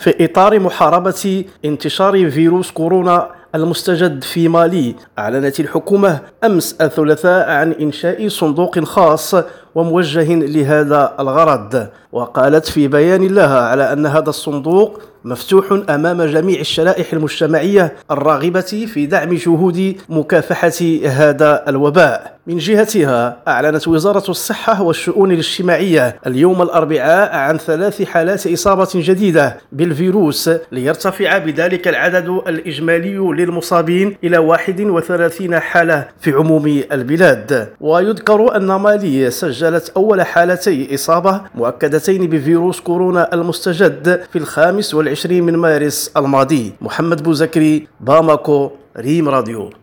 في إطار محاربة انتشار فيروس كورونا المستجد في مالي، أعلنت الحكومة أمس الثلاثاء عن إنشاء صندوق خاص وموجه لهذا الغرض، وقالت في بيان لها على أن هذا الصندوق مفتوح أمام جميع الشرائح المجتمعية الراغبة في دعم جهود مكافحة هذا الوباء. من جهتها أعلنت وزارة الصحة والشؤون الاجتماعية اليوم الأربعاء عن 3 حالات إصابة جديدة بالفيروس، ليرتفع بذلك العدد الإجمالي للمصابين إلى 31 حالة في عموم البلاد. ويذكر أن مالي سجلت أول حالتي إصابة مؤكدتين بفيروس كورونا المستجد في 25 من مارس الماضي. محمد بوزكري، باماكو، ريم راديو.